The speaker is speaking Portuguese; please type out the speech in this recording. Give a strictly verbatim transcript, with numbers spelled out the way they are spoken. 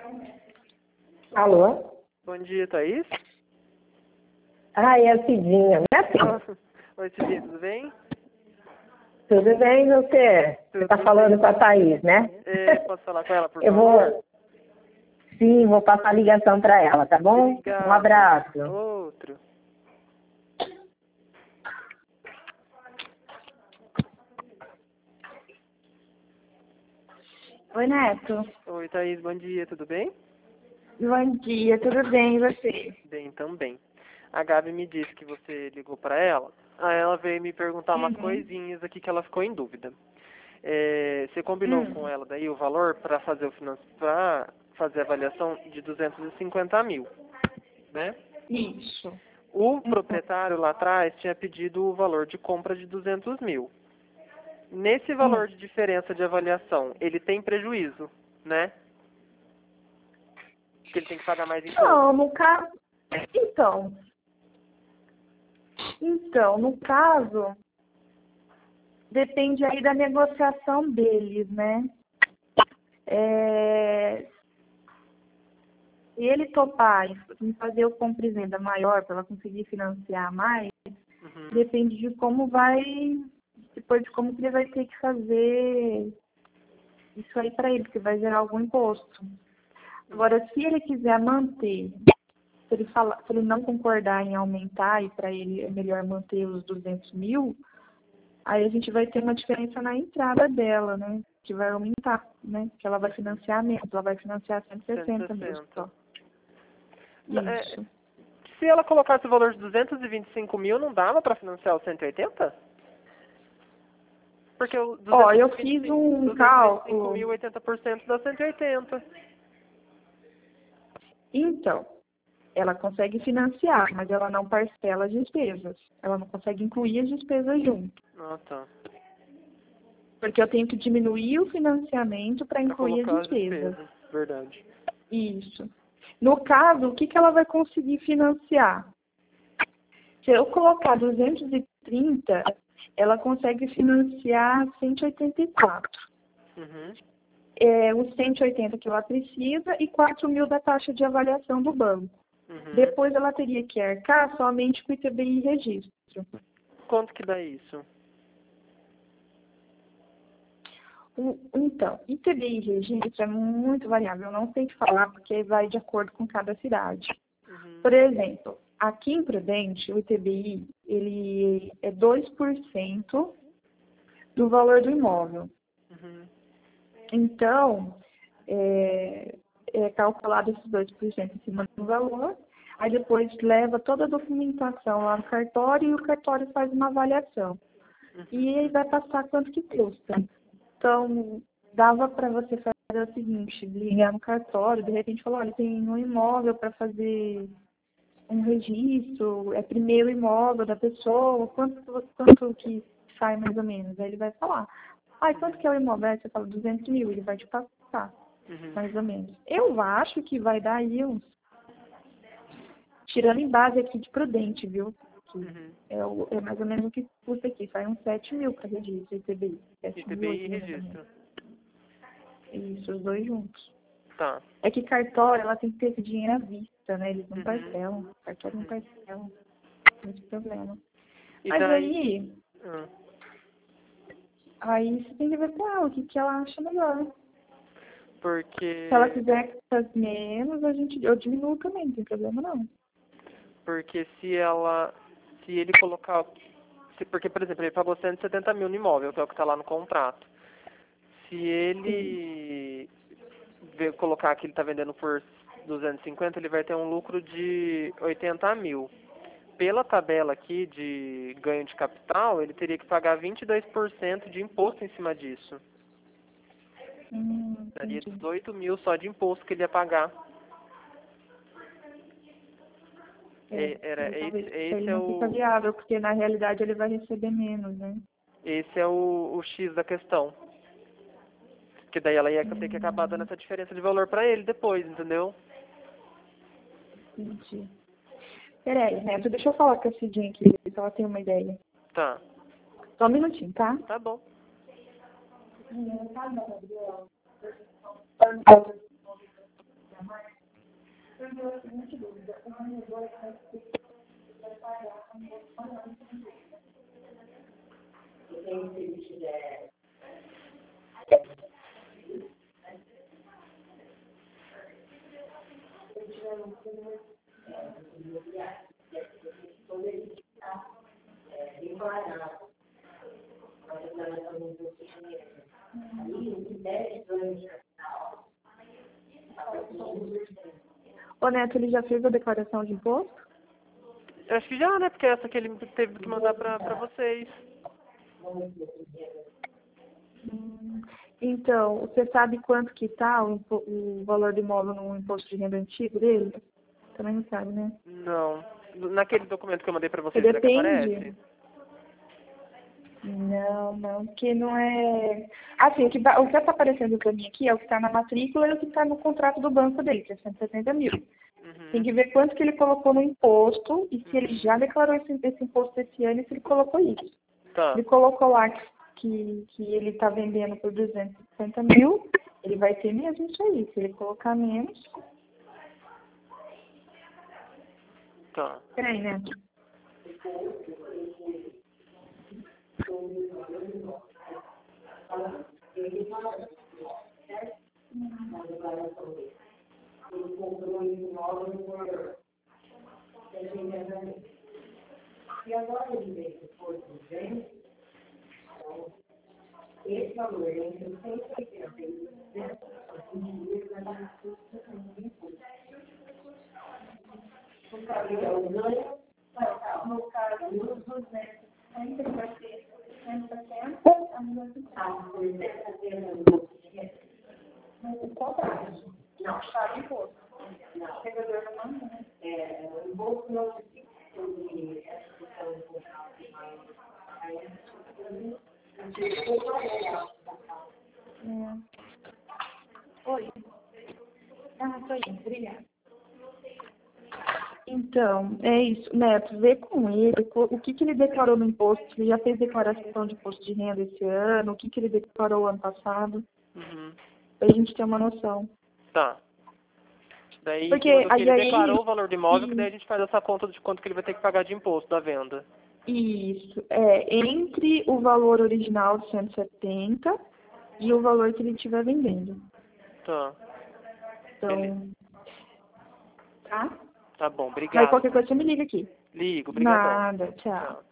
Alô? Bom dia, Thaís. Ah, é a Cidinha, né, filho? Oi, Cidinha, tudo bem? Tudo bem, e você? Você está falando bem. com a Thaís, né? É, posso falar com ela, por Eu favor? vou... Sim, vou passar a ligação para ela, tá bom? Obrigado. Um abraço. Outro. Oi, Neto. Oi, Thaís, bom dia, tudo bem? Bom dia, tudo bem, e você? Bem, também. A Gabi me disse que você ligou para ela. Aí ela veio me perguntar umas Uhum. coisinhas aqui que ela ficou em dúvida. É, você combinou Hum. com ela daí o valor para fazer o finan... para fazer a avaliação de duzentos e cinquenta mil, né? Isso. O proprietário lá atrás tinha pedido o valor de compra de duzentos mil. Nesse valor Hum. de diferença de avaliação, ele tem prejuízo, né? Porque ele tem que pagar mais imposto. Não, no caso... Então... Então, no caso... Depende aí da negociação deles, né? É... Se ele topar em fazer o compra e venda maior para ela conseguir financiar mais, Uhum. depende de como vai... Depois de como que ele vai ter que fazer isso aí para ele, porque vai gerar algum imposto. Agora, se ele quiser manter, se ele, fala, se ele não concordar em aumentar e para ele é melhor manter os duzentos mil, aí a gente vai ter uma diferença na entrada dela, né? Que vai aumentar, né? Que ela vai financiar menos, ela vai financiar cento e sessenta mil só. É, Isso. se ela colocasse o valor de duzentos e vinte e cinco mil, não dava para financiar os cento e oitenta? Porque o Ó, eu fiz um cálculo. mil, oitenta por cento dá cento e oitenta. Então, ela consegue financiar, mas ela não parcela as despesas. Ela não consegue incluir as despesas junto. Ah, tá. Porque eu tenho que diminuir o financiamento para Pra incluir as colocar as despesas. despesas, verdade. Isso. No caso, o que, que ela vai conseguir financiar? Se eu colocar duzentos e trinta, ela consegue financiar cento e oitenta e quatro. Uhum. É, os cento e oitenta que ela precisa e quatro mil da taxa de avaliação do banco. Uhum. Depois ela teria que arcar somente com o I T B I e registro. Quanto que dá isso? O- Então, I T B I e registro é muito variável, eu não sei te falar porque vai de acordo com cada cidade. Uhum. Por exemplo, aqui em Prudente, o I T B I ele é dois por cento do valor do imóvel. Uhum. Então, é, é calculado esses dois por cento em cima do valor, aí depois leva toda a documentação lá no cartório e o cartório faz uma avaliação. E aí vai passar quanto que custa. Então, dava para você fazer o seguinte, ligar no cartório, de repente falar, olha, tem um imóvel para fazer um registro, é primeiro imóvel da pessoa, quanto, quanto que sai mais ou menos? Aí ele vai falar, ah, quanto que é o imóvel? Aí você fala duzentos mil, ele vai te passar, Uhum. mais ou menos. Eu acho que vai dar aí uns, tirando em base aqui de Prudente, viu? Que Uhum. é, o, é mais ou menos o que custa aqui, sai uns sete mil para registro, I T B I. sete I T mil, B I oito e mil, mais ou registro. menos. Isso, os dois juntos. Tá. É que cartório, ela tem que ter esse dinheiro à vista, né? Eles não Uhum. parcelam. Cartório não parcelam. Esse problema. E Mas daí... aí, Ah. aí você tem que ver com ela o que, que ela acha melhor. Porque... Se ela quiser que faça menos, a gente, eu diminuo também, não tem problema não. Porque se ela... Se ele colocar... Se, porque, por exemplo, ele pagou cento e setenta mil no imóvel, que é o que está lá no contrato. Se ele ver, colocar que ele está vendendo por duzentos e cinquenta, ele vai ter um lucro de oitenta mil. Pela tabela aqui de ganho de capital, ele teria que pagar vinte e dois por cento de imposto em cima disso. Hum, Daria entendi. dezoito mil só de imposto que ele ia pagar. É, É, era, aí talvez esse, pra ele esse é não fica o, viável, porque na realidade ele vai receber menos, né? esse é o, o X da questão. Que daí ela ia ter que acabar dando Hum, essa diferença de valor pra ele depois, entendeu? entendi. Peraí, Neto, deixa eu falar com a Cidinha aqui, ver se ela tem uma ideia. Tá, Só um minutinho, tá? tá bom. Ô Neto, ele já fez a declaração de imposto? Eu acho que já, né? Porque é essa que ele teve que mandar pra, pra vocês. Hum, Então, você sabe quanto que está o, impo- o valor do imóvel no imposto de renda antigo dele? Também não sabe, né? Não. Naquele documento que eu mandei pra vocês, Porque né, que depende. aparece? Não, não, porque não é... Assim, o que está o que tá aparecendo para mim aqui é o que está na matrícula e o que está no contrato do banco dele, que é cento e setenta mil. Uhum. Tem que ver quanto que ele colocou no imposto e se Uhum. ele já declarou esse, esse imposto esse ano e se ele colocou isso. Tá. Ele colocou lá que, que, que ele está vendendo por duzentos e sessenta mil, ele vai ter mesmo isso aí. Se ele colocar menos... Tá. Peraí, né? O contrato. Não, sabe imposto. O pegador não manda, né? É, o imposto não se Oi. Ah, tô indo, obrigada. Então, é isso, Neto, vê com ele co- o que, que ele declarou no imposto, se ele já fez declaração de imposto de renda esse ano, o que, que ele declarou ano passado, Uhum. pra gente ter uma noção. Tá. Daí, Porque em cima do que aí- ele aí- declarou o valor do imóvel, que daí a e- gente faz essa conta de quanto que ele vai ter que pagar de imposto da venda. Isso, é entre o valor original de cento e setenta e o valor que ele estiver vendendo. Tá. Então, Beleza. tá? Tá bom, Aí obrigado. qualquer coisa você me liga aqui. Ligo, obrigadão. Nada, tchau. Tchau.